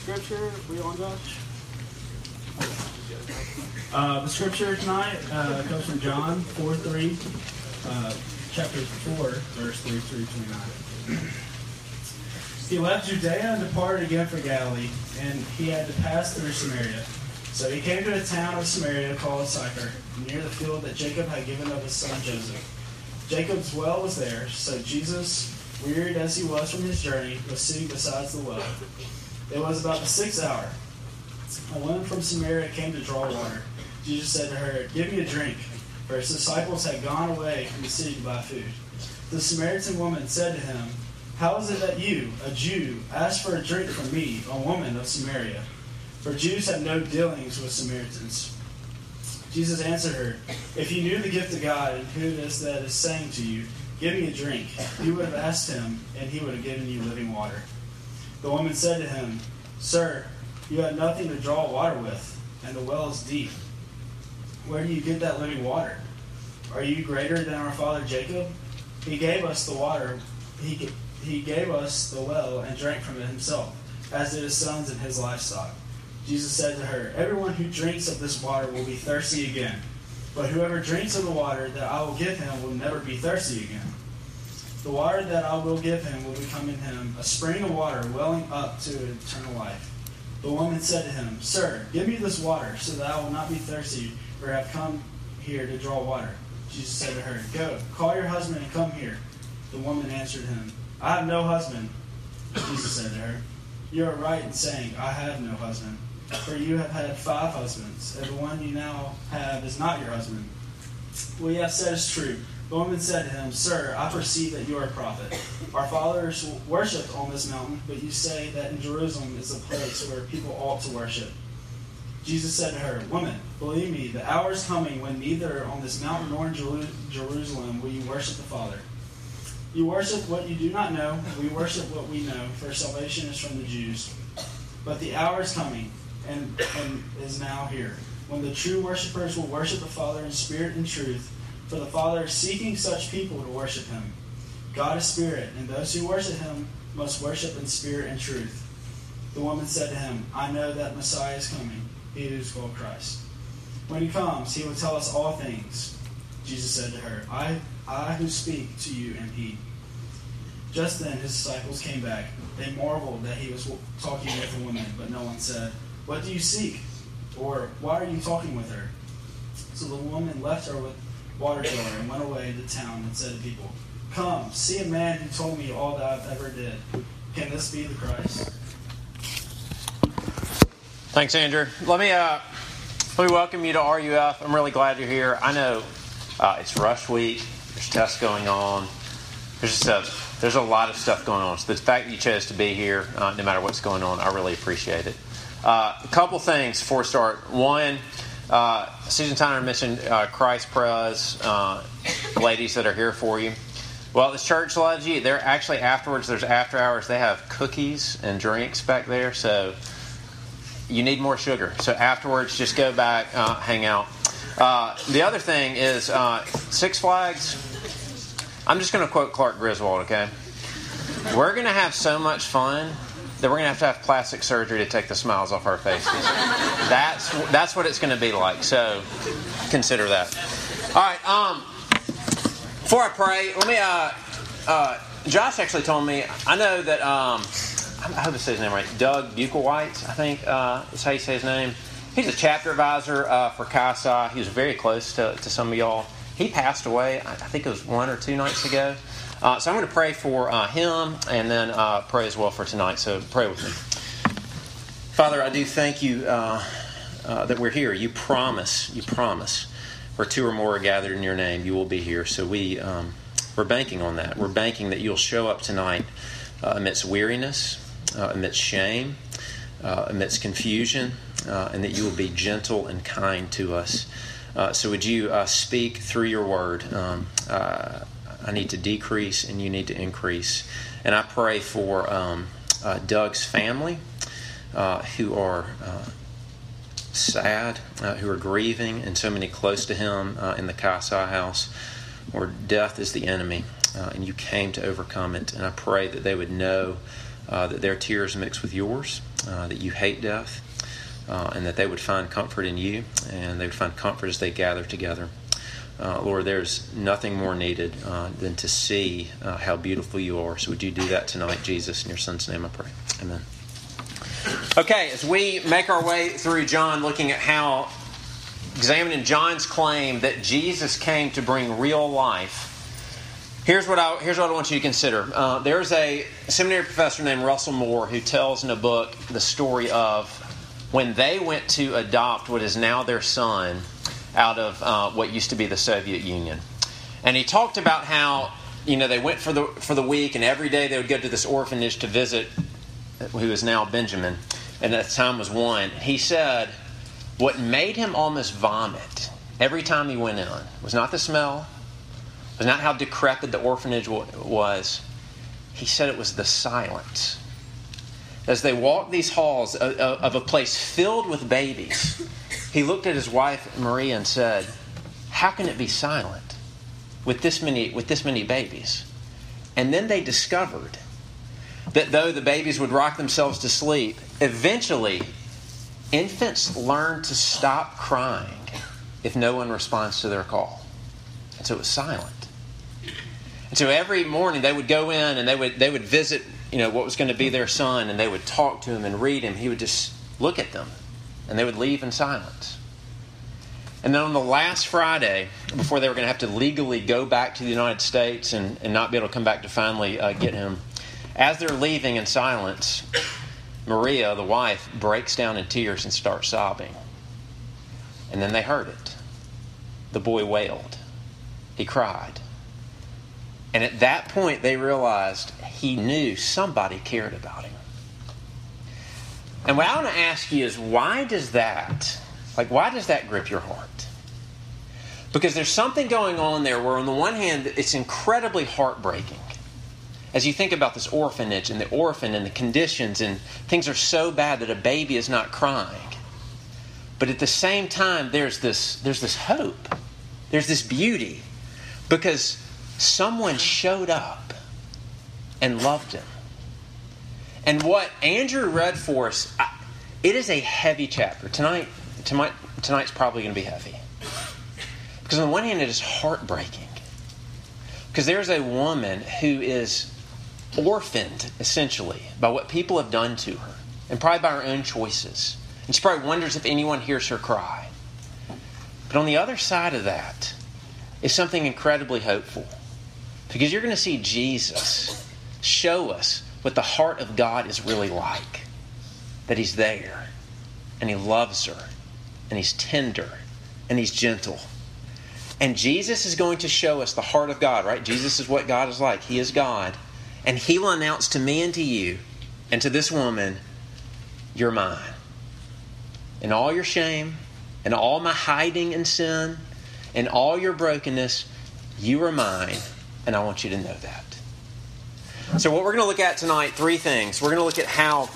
scripture. We on, Josh? The scripture tonight comes from John 4:3, chapter 4, verse 3 through 29. He left Judea and departed again for Galilee, and he had to pass through Samaria. So he came to a town of Samaria called Sychar, near the field that Jacob had given of his son Joseph. Jacob's well was there, so Jesus, wearied as he was from his journey, was sitting beside the well. It was about the 6th hour. A woman from Samaria came to draw water. Jesus said to her, "Give me a drink," for his disciples had gone away from the city to buy food. The Samaritan woman said to him, "How is it that you, a Jew, ask for a drink from me, a woman of Samaria?" For Jews have no dealings with Samaritans. Jesus answered her, "If you knew the gift of God and who it is that is saying to you, 'Give me a drink,' you would have asked him, and he would have given you living water." The woman said to him, "Sir, you have nothing to draw water with, and the well is deep. Where do you get that living water? Are you greater than our father Jacob? He gave us the water. He gave us the well and drank from it himself, as did his sons and his livestock." Jesus said to her, "Everyone who drinks of this water will be thirsty again. But whoever drinks of the water that I will give him will never be thirsty again. The water that I will give him will become in him a spring of water welling up to eternal life." The woman said to him, "Sir, give me this water so that I will not be thirsty or have come here to draw water." Jesus said to her, "Go, call your husband and come here." The woman answered him, "I have no husband." Jesus said to her, "You are right in saying, 'I have no husband,' for you have had 5 husbands, and the one you now have is not your husband. What you have said is true." The woman said to him, "Sir, I perceive that you are a prophet. Our fathers worshipped on this mountain, but you say that in Jerusalem is the place where people ought to worship." Jesus said to her, "Woman, believe me, the hour is coming when neither on this mountain nor in Jerusalem will you worship the Father. You worship what you do not know. We worship what we know, for salvation is from the Jews. But the hour is coming, and is now here, when the true worshippers will worship the Father in spirit and truth, for the Father is seeking such people to worship him. God is spirit, and those who worship him must worship in spirit and truth." The woman said to him, "I know that Messiah is coming, he who is called Christ. When he comes, he will tell us all things." Jesus said to her, I who speak to you am he." Just then his disciples came back. They marveled that he was talking with a woman, but no one said, "What do you seek?" or "Why are you talking with her?" So the woman left her with water jar and went away to town and said to people, "Come, see a man who told me all that I've ever did. Can this be the Christ?" Thanks, Andrew. Let me welcome you to RUF. I'm really glad you're here. I know it's rush week. There's tests going on. There's a lot of stuff going on. So the fact that you chose to be here, no matter what's going on, I really appreciate it. A couple things before we start. One, Susan Tyner mentioned Christ Pres, ladies that are here for you. Well, this church loves you. They're actually afterwards, there's after hours. They have cookies and drinks back there. So you need more sugar. So afterwards, just go back, hang out. The other thing is Six Flags. I'm just going to quote Clark Griswold, okay? We're going to have so much fun that we're going to have plastic surgery to take the smiles off our faces. That's what it's going to be like. So consider that. All right. Before I pray, let me. Josh actually told me. I know that. I hope I say his name right. Doug Buchelwhite, I think is how you say his name. He's a chapter advisor for CASA. He was very close to some of y'all. He passed away, I think it was 1 or 2 nights ago. So I'm going to pray for him and then pray as well for tonight. So pray with me. Father, I do thank you that we're here. You promise where 2 or more are gathered in your name, you will be here. So we're banking on that. We're banking that you'll show up tonight amidst weariness, amidst shame, amidst confusion, and that you will be gentle and kind to us. So would you speak through your word? I need to decrease and you need to increase. And I pray for Doug's family who are sad, who are grieving, and so many close to him in the Kasai house where death is the enemy and you came to overcome it. And I pray that they would know that their tears mix with yours, that you hate death, and that they would find comfort in you, and they would find comfort as they gather together. Lord, there's nothing more needed than to see how beautiful you are. So would you do that tonight, Jesus? In your Son's name I pray. Amen. Okay, as we make our way through John, looking at how, examining John's claim that Jesus came to bring real life, here's what I want you to consider. There's a seminary professor named Russell Moore who tells in a book the story of when they went to adopt what is now their son out of what used to be the Soviet Union. And he talked about how, they went for the week, and every day they would go to this orphanage to visit who is now Benjamin, and at the time was one. He said what made him almost vomit every time he went in was not the smell, was not how decrepit the orphanage was. He said it was the silence. As they walked these halls of a place filled with babies, he looked at his wife Maria and said, "How can it be silent with this many babies?" And then they discovered that though the babies would rock themselves to sleep, eventually infants learn to stop crying if no one responds to their call. And so it was silent. And so every morning they would go in and they would visit, what was going to be their son, and they would talk to him and read him. He would just look at them, and they would leave in silence. And then on the last Friday, before they were going to have to legally go back to the United States and not be able to come back to finally get him, as they're leaving in silence, Maria, the wife, breaks down in tears and starts sobbing. And then they heard it. The boy wailed. He cried. And at that point, they realized he knew somebody cared about him. And what I want to ask you is, why does that grip your heart? Because there's something going on there where, on the one hand, it's incredibly heartbreaking. As you think about this orphanage and the orphan and the conditions, and things are so bad that a baby is not crying. But at the same time, there's this hope. There's this beauty. Because someone showed up and loved him. And what Andrew read for us, it is a heavy chapter. Tonight's probably going to be heavy. Because on the one hand, it is heartbreaking. Because there's a woman who is orphaned, essentially, by what people have done to her. And probably by her own choices. And she probably wonders if anyone hears her cry. But on the other side of that is something incredibly hopeful. Because you're going to see Jesus show us what the heart of God is really like. That He's there. And He loves her. And He's tender. And He's gentle. And Jesus is going to show us the heart of God, right? Jesus is what God is like. He is God. And He will announce to me and to you and to this woman, "You're mine." In all your shame, and all my hiding and sin, and all your brokenness, you are mine. And I want you to know that. So what we're going to look at tonight, 3 things. We're going to look at how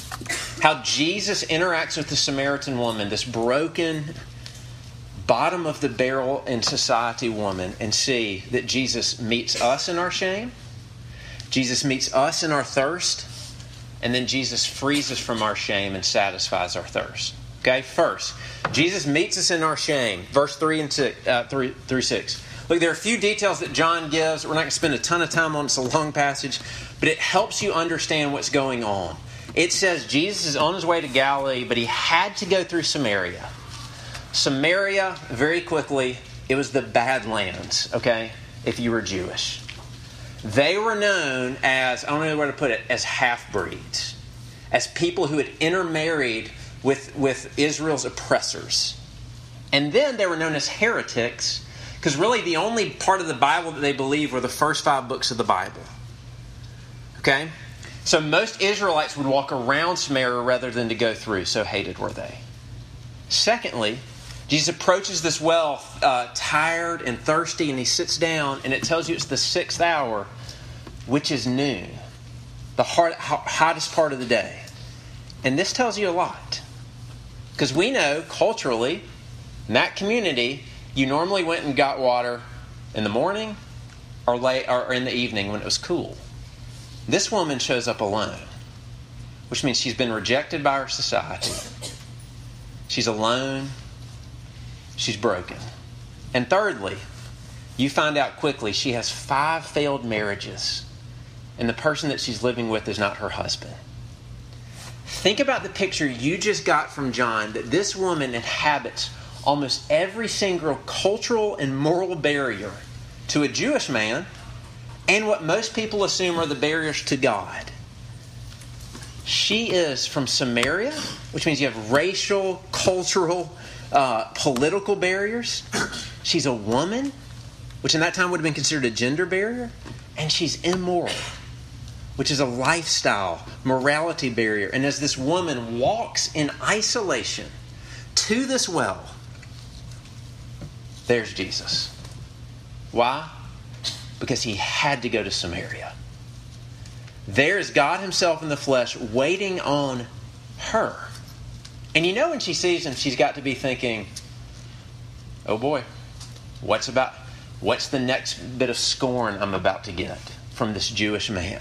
Jesus interacts with the Samaritan woman, this broken, bottom of the barrel in society woman, and see that Jesus meets us in our shame, Jesus meets us in our thirst, and then Jesus frees us from our shame and satisfies our thirst. Okay, first, Jesus meets us in our shame. Verse 3 through 6. Look, there are a few details that John gives. We're not going to spend a ton of time on it. It's a long passage, but it helps you understand what's going on. It says Jesus is on His way to Galilee, but He had to go through Samaria. Samaria, very quickly, it was the Badlands, okay, if you were Jewish. They were known as, I don't know where to put it, as half-breeds. As people who had intermarried with Israel's oppressors. And then they were known as heretics, because really the only part of the Bible that they believed were the first 5 books of the Bible. Okay? So most Israelites would walk around Samaria rather than to go through, so hated were they. Secondly, Jesus approaches this well tired and thirsty, and He sits down, and it tells you it's the 6th hour, which is noon, the hottest part of the day. And this tells you a lot. Because we know, culturally, in that community, you normally went and got water in the morning or in the evening when it was cool. This woman shows up alone. which means she's been rejected by her society. She's alone. She's broken. And thirdly, you find out quickly she has 5 failed marriages, and the person that she's living with is not her husband. Think about the picture you just got from John, that this woman inhabits almost every single cultural and moral barrier to a Jewish man and what most people assume are the barriers to God. She is from Samaria, which means you have racial, cultural, political barriers. She's a woman, which in that time would have been considered a gender barrier. And she's immoral, which is a lifestyle, morality barrier. And as this woman walks in isolation to this well, there's Jesus. Why? Because he had to go to Samaria. There is God himself in the flesh waiting on her. And you know when she sees him, she's got to be thinking, oh boy, what's the next bit of scorn I'm about to get from this Jewish man?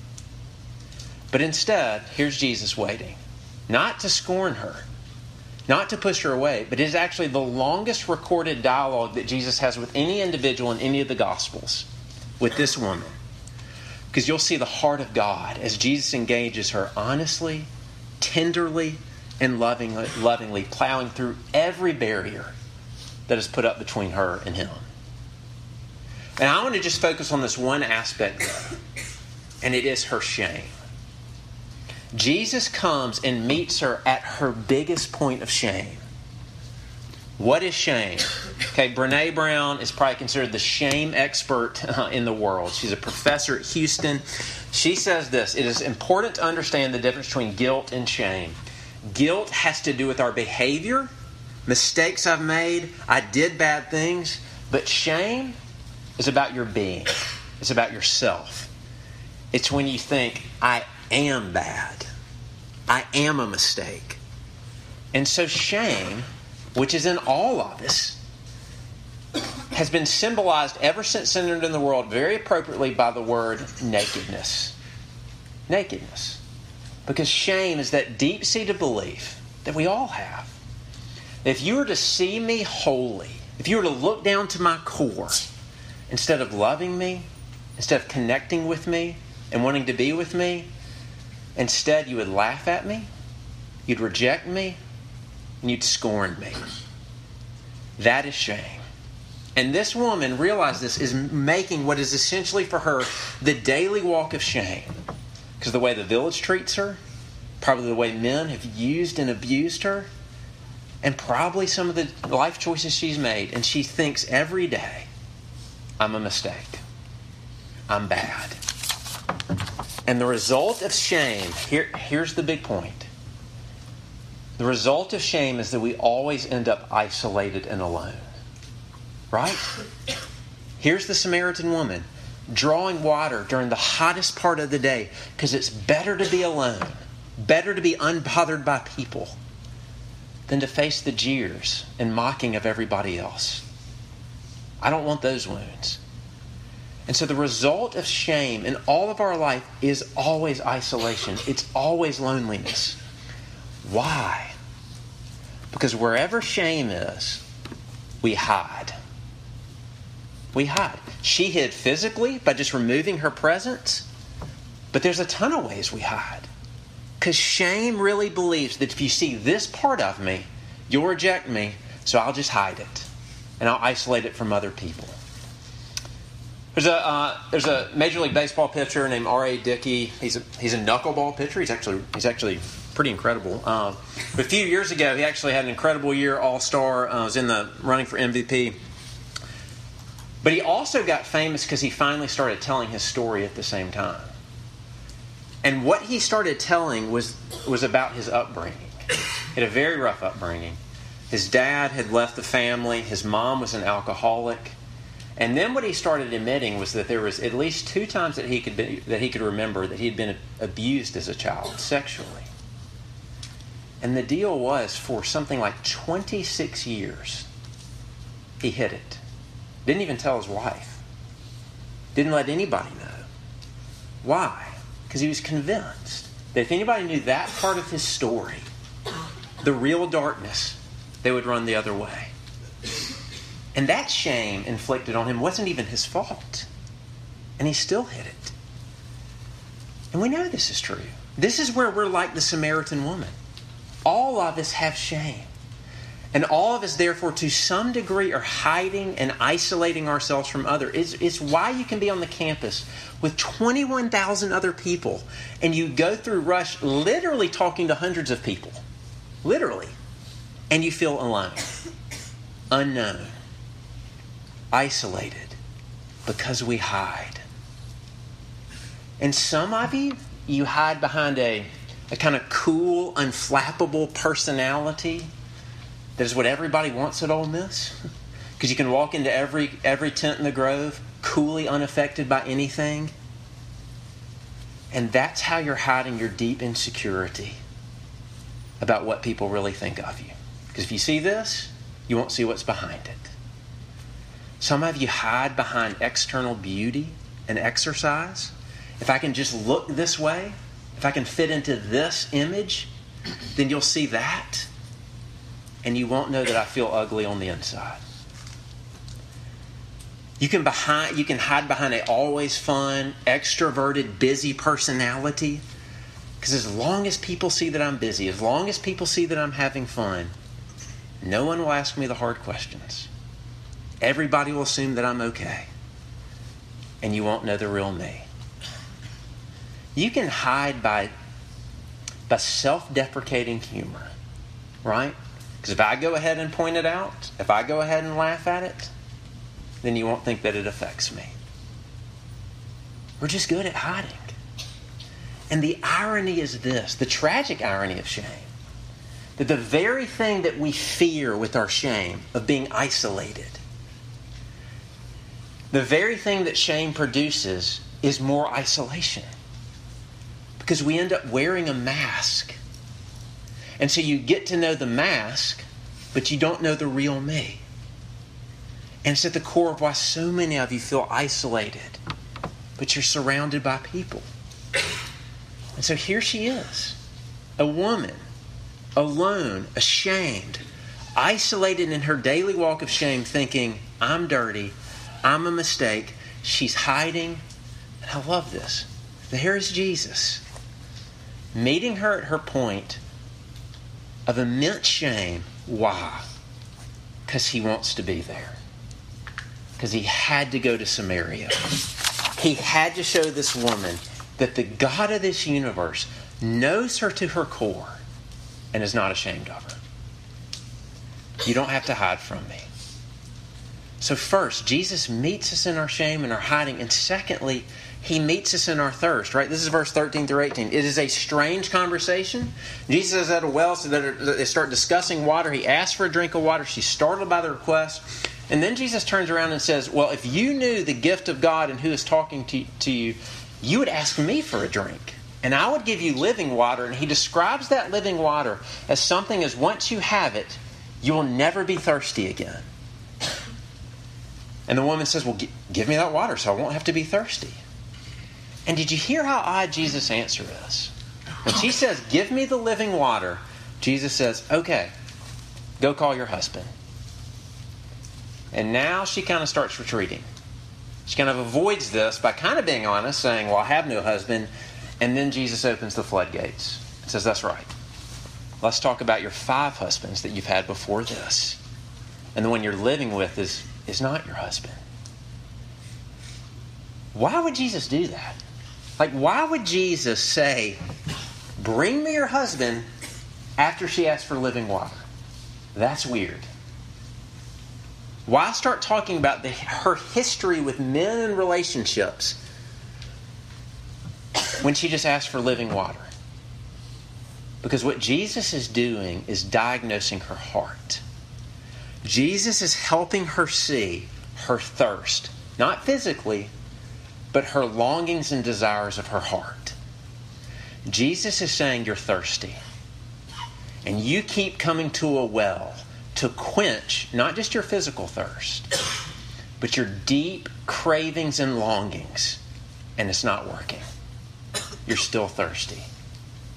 But instead, here's Jesus waiting. Not to scorn her, not to push her away, but it is actually the longest recorded dialogue that Jesus has with any individual in any of the Gospels, with this woman. Because you'll see the heart of God as Jesus engages her honestly, tenderly, and lovingly, plowing through every barrier that is put up between her and him. And I want to just focus on this one aspect, though, and it is her shame. Jesus comes and meets her at her biggest point of shame. What is shame? Okay, Brene Brown is probably considered the shame expert in the world. She's a professor at Houston. She says this: it is important to understand the difference between guilt and shame. Guilt has to do with our behavior, mistakes I've made, I did bad things. But shame is about your being. It's about yourself. It's when you think, I am bad. I am a mistake. And so shame, which is in all of us, has been symbolized ever since sin entered in the world very appropriately by the word nakedness. Nakedness. Because shame is that deep-seated belief that we all have. If you were to see me wholly, if you were to look down to my core, instead of loving me, instead of connecting with me and wanting to be with me, instead you would laugh at me, you'd reject me, and you'd scorn me. That is shame. And this woman, realize this, is making what is essentially for her the daily walk of shame. Because the way the village treats her, probably the way men have used and abused her, and probably some of the life choices she's made. And she thinks every day, I'm a mistake. I'm bad. And the result of shame, here's the big point. The result of shame is that we always end up isolated and alone. Right? Here's the Samaritan woman drawing water during the hottest part of the day because it's better to be alone, better to be unbothered by people than to face the jeers and mocking of everybody else. I don't want those wounds. And so the result of shame in all of our life is always isolation. It's always loneliness. Why? Because wherever shame is, we hide. We hide. She hid physically by just removing her presence. But there's a ton of ways we hide. Because shame really believes that if you see this part of me, you'll reject me, so I'll just hide it. And I'll isolate it from other people. There's a Major League Baseball pitcher named R.A. Dickey. He's a knuckleball pitcher. He's actually pretty incredible. But a few years ago, he actually had an incredible year, All-Star. Was in the running for MVP. But he also got famous because he finally started telling his story at the same time. And what he started telling was about his upbringing. He had a very rough upbringing. His dad had left the family. His mom was an alcoholic. And then what he started admitting was that there was at least 2 times that he could remember that he had been abused as a child sexually. And the deal was, for something like 26 years, he hid it. Didn't even tell his wife. Didn't let anybody know. Why? Because he was convinced that if anybody knew that part of his story, the real darkness, they would run the other way. And that shame inflicted on him wasn't even his fault. And he still hid it. And we know this is true. This is where we're like the Samaritan woman. All of us have shame. And all of us, therefore, to some degree, are hiding and isolating ourselves from others. It's why you can be on the campus with 21,000 other people and you go through Rush literally talking to hundreds of people. Literally. And you feel alone. Unknown. Isolated. Because we hide. And some of you, you hide behind a kind of cool, unflappable personality. That is what everybody wants at Ole Miss. Because you can walk into every tent in the Grove, coolly unaffected by anything. And that's how you're hiding your deep insecurity about what people really think of you. Because if you see this, you won't see what's behind it. Some of you hide behind external beauty and exercise. If I can just look this way, if I can fit into this image, then you'll see that. And you won't know that I feel ugly on the inside. You can hide behind an always fun, extroverted, busy personality. Because as long as people see that I'm busy, as long as people see that I'm having fun, no one will ask me the hard questions. Everybody will assume that I'm okay. And you won't know the real me. You can hide by self-deprecating humor. Right? Because if I go ahead and point it out, if I go ahead and laugh at it, then you won't think that it affects me. We're just good at hiding. And the irony is this, the tragic irony of shame, that the very thing that we fear with our shame of being isolated, the very thing that shame produces is more isolation. Because we end up wearing a mask. And so you get to know the mask, but you don't know the real me. And it's at the core of why so many of you feel isolated, but you're surrounded by people. And so here she is, a woman, alone, ashamed, isolated in her daily walk of shame, thinking, I'm dirty, I'm a mistake. She's hiding. And I love this. There is Jesus, meeting her at her point of immense shame. Why? Because he wants to be there. Because he had to go to Samaria. He had to show this woman that the God of this universe knows her to her core and is not ashamed of her. You don't have to hide from me. So first, Jesus meets us in our shame and our hiding. And secondly, he meets us in our thirst, right? This is verse 13 through 18. It is a strange conversation. Jesus is at a well, so that they start discussing water. He asks for a drink of water. She's startled by the request. And then Jesus turns around and says, well, if you knew the gift of God and who is talking to you, you would ask me for a drink. And I would give you living water. And he describes that living water as something as once you have it, you will never be thirsty again. And the woman says, well, give me that water so I won't have to be thirsty. And did you hear how odd Jesus' answer is? When she says, give me the living water, Jesus says, okay, go call your husband. And now she kind of starts retreating. She kind of avoids this by kind of being honest, saying, well, I have no husband. And then Jesus opens the floodgates and says, that's right. Let's talk about your 5 husbands that you've had before this. And the one you're living with is not your husband. Why would Jesus do that? Like, why would Jesus say, bring me your husband after she asked for living water? That's weird. Why start talking about her history with men and relationships when she just asked for living water? Because what Jesus is doing is diagnosing her heart. Jesus is helping her see her thirst, not physically, but her longings and desires of her heart. Jesus is saying you're thirsty. And you keep coming to a well to quench not just your physical thirst, but your deep cravings and longings. And it's not working. You're still thirsty.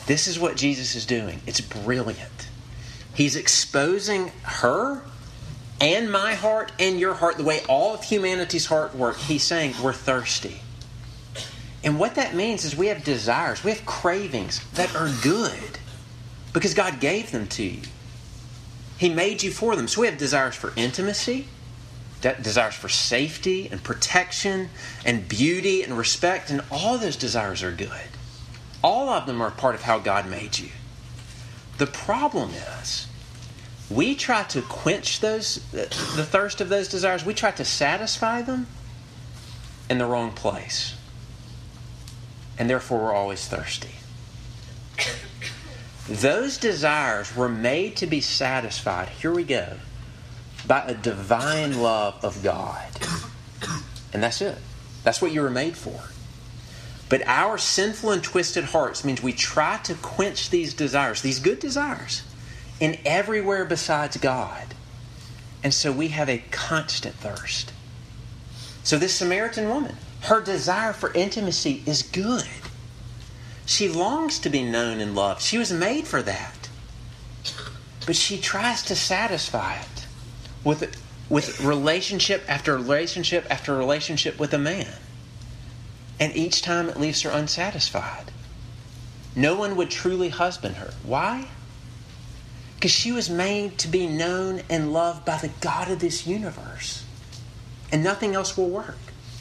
This is what Jesus is doing. It's brilliant. He's exposing her and my heart and your heart, the way all of humanity's heart works. He's saying we're thirsty. And what that means is we have desires, we have cravings that are good because God gave them to you. He made you for them. So we have desires for intimacy, desires for safety and protection and beauty and respect, and all those desires are good. All of them are part of how God made you. The problem is, we try to quench the thirst of those desires. We try to satisfy them in the wrong place. And therefore we're always thirsty. Those desires were made to be satisfied, here we go, by a divine love of God. And that's it. That's what you were made for. But our sinful and twisted hearts means we try to quench these desires, these good desires, in everywhere besides God. And so we have a constant thirst. So this Samaritan woman, her desire for intimacy is good. She longs to be known and loved. She was made for that. But she tries to satisfy it with relationship after relationship after relationship with a man. And each time it leaves her unsatisfied. No one would truly husband her. Why? Because she was made to be known and loved by the God of this universe. And nothing else will work.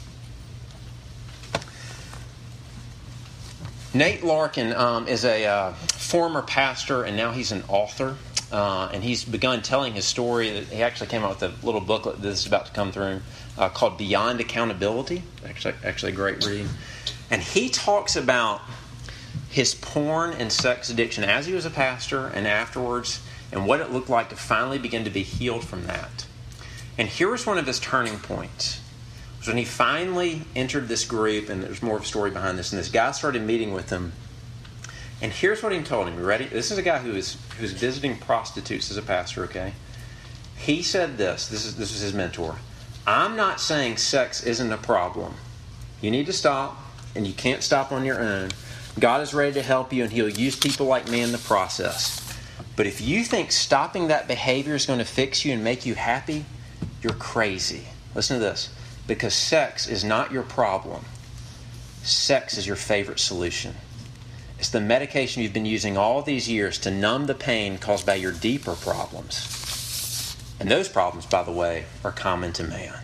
Nate Larkin is a former pastor, and now he's an author. And he's begun telling his story. He actually came out with a little booklet that is about to come through called Beyond Accountability. Actually a great read. And he talks about his porn and sex addiction as he was a pastor and afterwards, and what it looked like to finally begin to be healed from that. And here was one of his turning points. So when he finally entered this group, and there's more of a story behind this, and this guy started meeting with him, and here's what he told him. You ready? This is a guy who's visiting prostitutes as a pastor, okay? He said this was his mentor. I'm not saying sex isn't a problem. You need to stop, and you can't stop on your own. God is ready to help you, and He'll use people like me in the process. But if you think stopping that behavior is going to fix you and make you happy, you're crazy. Listen to this. Because sex is not your problem. Sex is your favorite solution. It's the medication you've been using all these years to numb the pain caused by your deeper problems. And those problems, by the way, are common to man.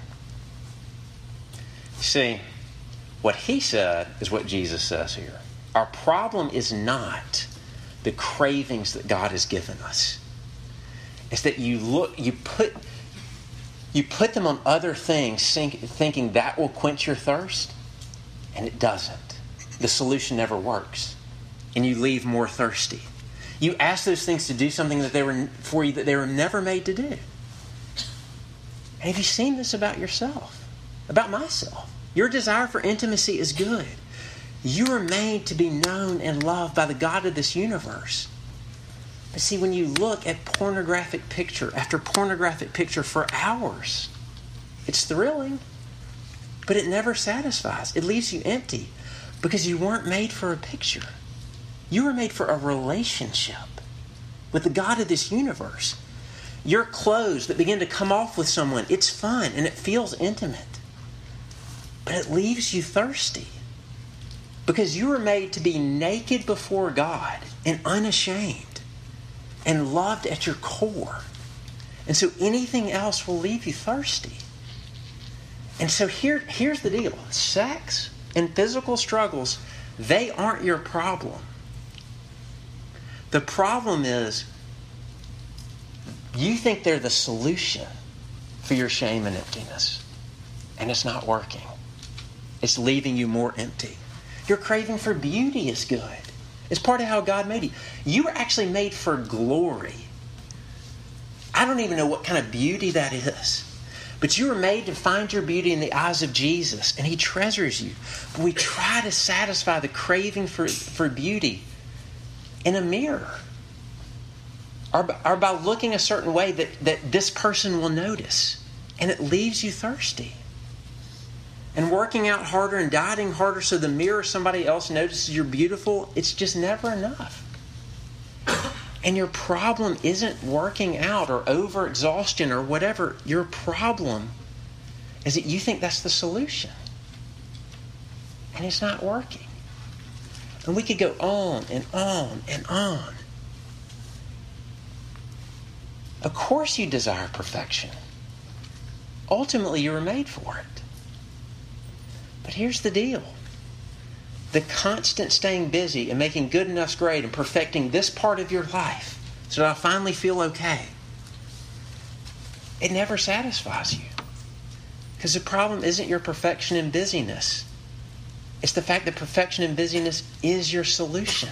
You see, what he said is what Jesus says here. Our problem is not the cravings that God has given us. It's that you put them on other things thinking that will quench your thirst, and it doesn't. The solution never works. And you leave more thirsty. You ask those things to do something that they were never made to do. And have you seen this about yourself? About myself? Your desire for intimacy is good. You are made to be known and loved by the God of this universe. But see, when you look at pornographic picture after pornographic picture for hours, it's thrilling, but it never satisfies. It leaves you empty because you weren't made for a picture. You were made for a relationship with the God of this universe. Your clothes that begin to come off with someone, it's fun and it feels intimate. But it leaves you thirsty because you were made to be naked before God and unashamed and loved at your core. And so anything else will leave you thirsty. And so here's the deal. Sex and physical struggles, they aren't your problem. The problem is you think they're the solution for your shame and emptiness. And it's not working. It's leaving you more empty. Your craving for beauty is good. It's part of how God made you. You were actually made for glory. I don't even know what kind of beauty that is. But you were made to find your beauty in the eyes of Jesus, and He treasures you. But we try to satisfy the craving for beauty in a mirror. Or by looking a certain way that this person will notice. And it leaves you thirsty. And working out harder and dieting harder so the mirror somebody else notices you're beautiful, it's just never enough. And your problem isn't working out or overexhaustion or whatever. Your problem is that you think that's the solution. And it's not working. And we could go on and on and on. Of course you desire perfection. Ultimately, you were made for it. But here's the deal. The constant staying busy and making good enough's great and perfecting this part of your life so that I finally feel okay, it never satisfies you. Because the problem isn't your perfection and busyness. It's the fact that perfection and busyness is your solution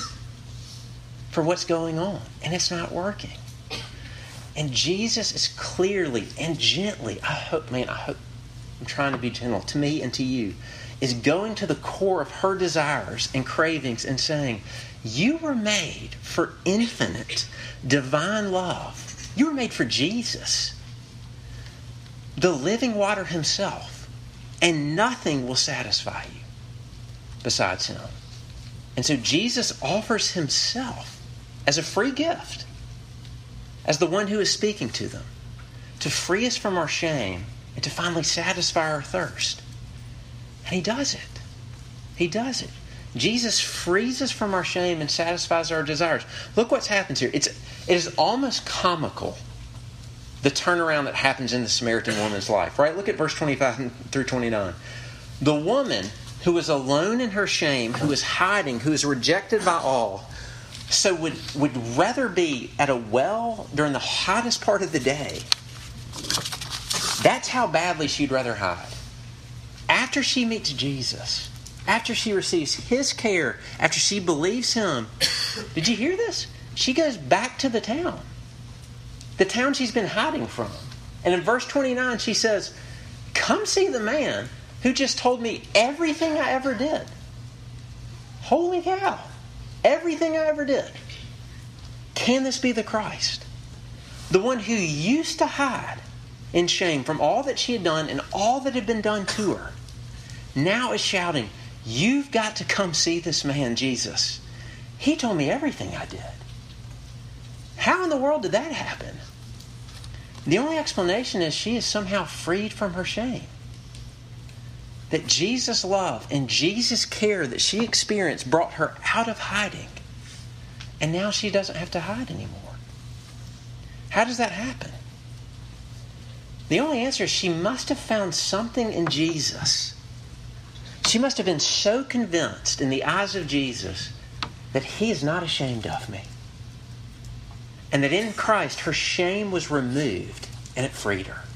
for what's going on. And it's not working. And Jesus is clearly and gently, I hope, I'm trying to be gentle to me and to you, is going to the core of her desires and cravings and saying, you were made for infinite, divine love. You were made for Jesus, the living water himself, and nothing will satisfy you besides him. And so Jesus offers himself as a free gift, as the one who is speaking to them, to free us from our shame and to finally satisfy our thirst. And he does it. He does it. Jesus frees us from our shame and satisfies our desires. Look what's happened here. It is almost comical, the turnaround that happens in the Samaritan woman's life, right? Look at verse 25 through 29. The woman who was alone in her shame, who was hiding, who was rejected by all, so would rather be at a well during the hottest part of the day. That's how badly she'd rather hide. After she meets Jesus, after she receives his care, after she believes him, did you hear this? She goes back to the town she's been hiding from. And in verse 29, she says, come see the man who just told me everything I ever did. Holy cow. Everything I ever did. Can this be the Christ? The one who used to hide in shame from all that she had done and all that had been done to her, now is shouting, you've got to come see this man, Jesus. He told me everything I did. How in the world did that happen? The only explanation is she is somehow freed from her shame. That Jesus' love and Jesus' care that she experienced brought her out of hiding. And now she doesn't have to hide anymore. How does that happen? The only answer is she must have found something in Jesus. She must have been so convinced in the eyes of Jesus that he is not ashamed of me. And that in Christ her shame was removed and it freed her.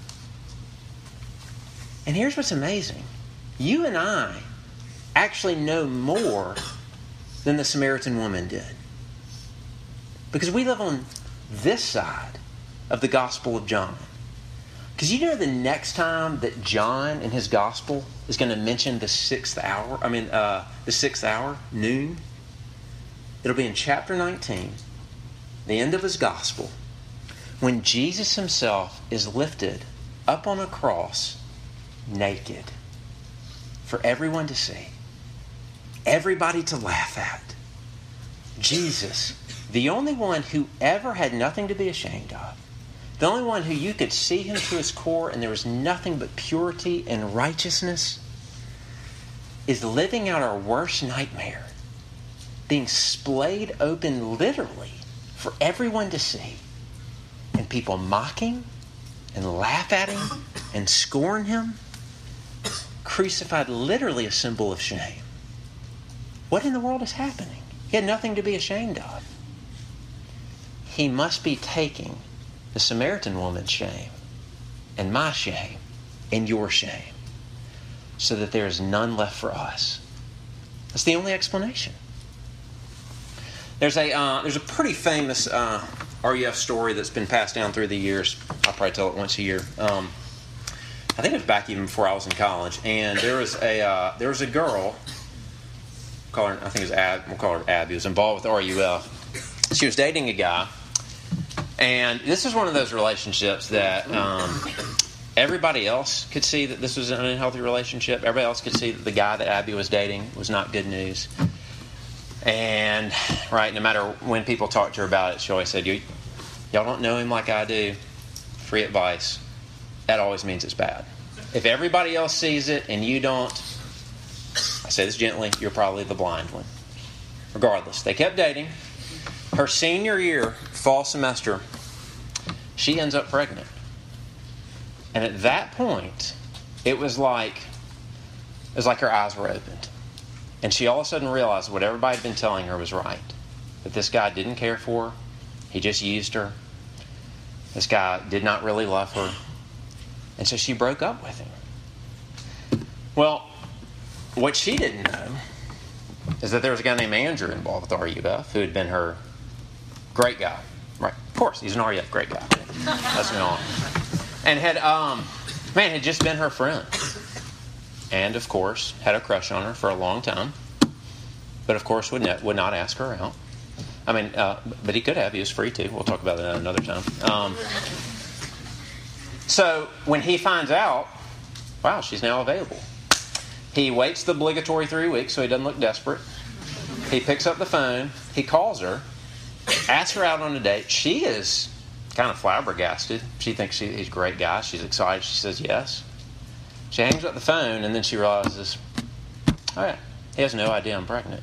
And here's what's amazing. You and I actually know more than the Samaritan woman did. Because we live on this side of the Gospel of John. Because you know the next time that John in his Gospel is going to mention the 6th hour, noon, it'll be in chapter 19, the end of his Gospel, when Jesus himself is lifted up on a cross, naked, for everyone to see, everybody to laugh at. Jesus, the only one who ever had nothing to be ashamed of, the only one who you could see him to his core and there was nothing but purity and righteousness, is living out our worst nightmare, being splayed open literally for everyone to see, and people mock him and laugh at him and scorn him, crucified, literally a symbol of shame. What in the world is happening? He had nothing to be ashamed of. He must be taking the Samaritan woman's shame and my shame and your shame so that there is none left for us. That's the only explanation. There's a pretty famous RUF story that's been passed down through the years. I'll probably tell it once a year. I think it was back even before I was in college, and there was a girl. We'll call her Abby. Was involved with RUF. She was dating a guy, and this is one of those relationships that everybody else could see that this was an unhealthy relationship. Everybody else could see that the guy that Abby was dating was not good news. And, right, no matter when people talk to her about it, she always said, y'all don't know him like I do. Free advice. That always means it's bad. If everybody else sees it and you don't, I say this gently, you're probably the blind one. Regardless, they kept dating. Her senior year, fall semester, she ends up pregnant. And at that point, it was like her eyes were opened. And she all of a sudden realized what everybody had been telling her was right. That this guy didn't care for her. He just used her. This guy did not really love her. And so she broke up with him. Well, what she didn't know is that there was a guy named Andrew involved with RUF who had been her great guy. Right? Of course, he's an RUF great guy. Let's go on. And had just been her friend. And, of course, had a crush on her for a long time. But, of course, would not ask her out. But he could have. He was free to. We'll talk about that another time. So, when he finds out, wow, she's now available. He waits the obligatory 3 weeks so he doesn't look desperate. He picks up the phone. He calls her. Asks her out on a date. She is kind of flabbergasted. She thinks he's a great guy. She's excited. She says yes. She hangs up the phone, and then she realizes, oh yeah, he has no idea I'm pregnant.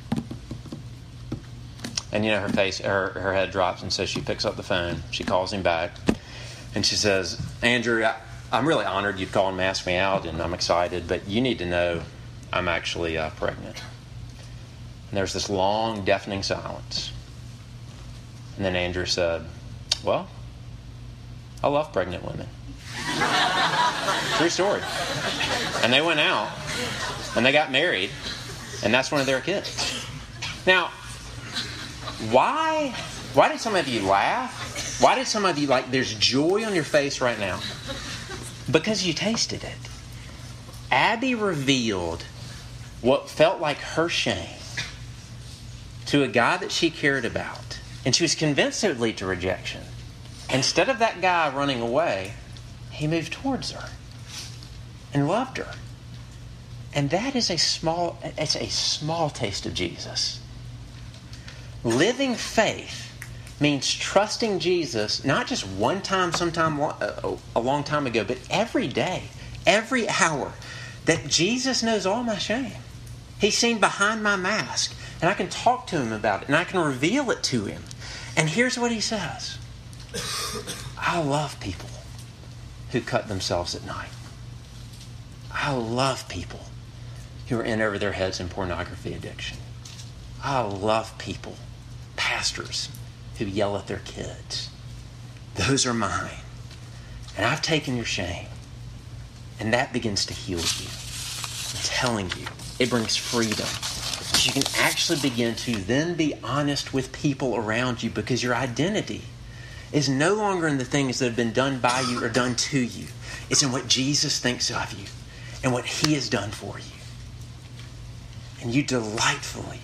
And her head drops, and so she picks up the phone. She calls him back, and she says, Andrew, I'm really honored you'd call and ask me out, and I'm excited, but you need to know I'm actually pregnant. And there's this long, deafening silence. And then Andrew said, well, I love pregnant women. True story. And they went out, and they got married, and that's one of their kids. Now, why did some of you laugh? Why did some of you, there's joy on your face right now? Because you tasted it. Abby revealed what felt like her shame to a guy that she cared about, and she was convinced it would lead to rejection. Instead of that guy running away, he moved towards her and loved her. And that is a small taste of Jesus. Living faith means trusting Jesus, not just one time, sometime a long time ago, but every day, every hour, that Jesus knows all my shame. He's seen behind my mask, and I can talk to him about it, and I can reveal it to him. And here's what he says. I love people who cut themselves at night. I love people who are in over their heads in pornography addiction. I love people, pastors, who yell at their kids. Those are mine. And I've taken your shame. And that begins to heal you. I'm telling you, it brings freedom. You can actually begin to then be honest with people around you, because your identity is no longer in the things that have been done by you or done to you. It's in what Jesus thinks of you and what he has done for you. And you delightfully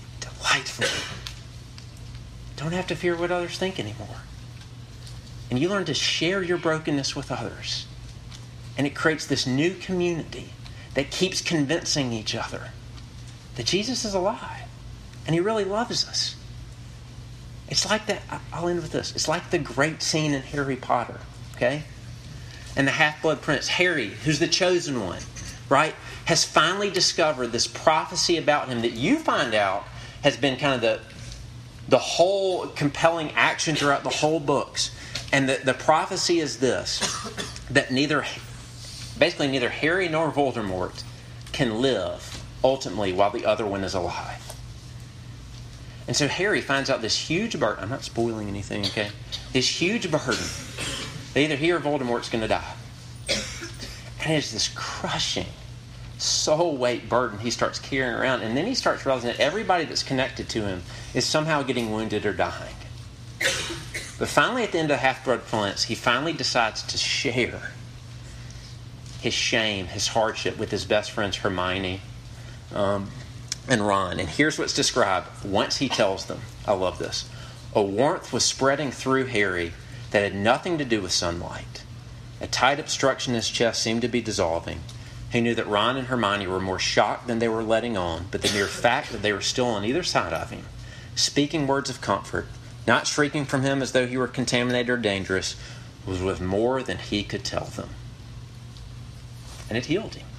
don't have to fear what others think anymore. And you learn to share your brokenness with others. And it creates this new community that keeps convincing each other that Jesus is alive and he really loves us. It's like that. I'll end with this. It's like the great scene in Harry Potter, okay? And the Half-Blood Prince, Harry, who's the chosen one, right, has finally discovered this prophecy about him that you find out has been kind of the whole compelling action throughout the whole books. And the prophecy is this, that neither Harry nor Voldemort can live ultimately while the other one is alive. And so Harry finds out this huge burden. I'm not spoiling anything, okay? This huge burden. Either he or Voldemort's going to die. And it's this crushing soul weight burden he starts carrying around. And then he starts realizing that everybody that's connected to him is somehow getting wounded or dying. But finally, at the end of Half-Blood Prince, he finally decides to share his shame, his hardship with his best friends Hermione and Ron. And here's what's described once he tells them. I love this. A warmth was spreading through Harry that had nothing to do with sunlight. A tight obstruction in his chest seemed to be dissolving. He knew that Ron and Hermione were more shocked than they were letting on, but the mere fact that they were still on either side of him speaking words of comfort, not shrieking from him as though he were contaminated or dangerous, was with more than he could tell them. And it healed him.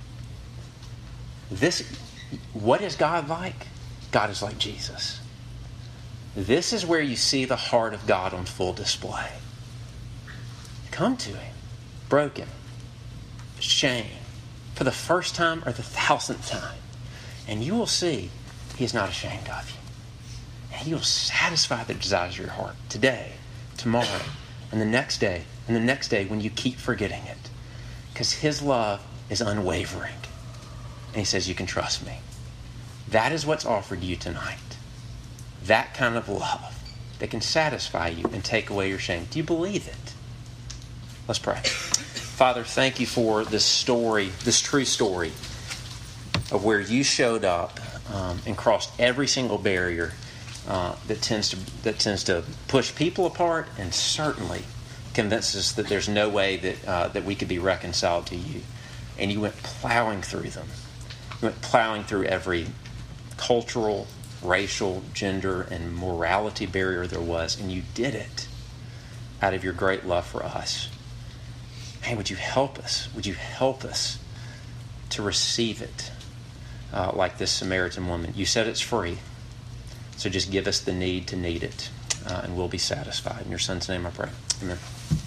What is God like? God is like Jesus. This is where you see the heart of God on full display. Come to him, broken, ashamed, for the first time or the 1,000th time, and you will see he is not ashamed of you. And he will satisfy the desires of your heart today, tomorrow, and the next day, and the next day when you keep forgetting it. Because his love is unwavering. And he says, you can trust me. That is what's offered you tonight. That kind of love that can satisfy you and take away your shame. Do you believe it? Let's pray. Father, thank you for this story, this true story of where you showed up and crossed every single barrier that tends to push people apart, and certainly convinces us that there's no way that we could be reconciled to you. And you went plowing through them. You went plowing through every cultural, racial, gender, and morality barrier there was, and you did it out of your great love for us. Hey, would you help us? Would you help us to receive it like this Samaritan woman? You said it's free, so just give us the need to need it, and we'll be satisfied. In your Son's name I pray. Amen.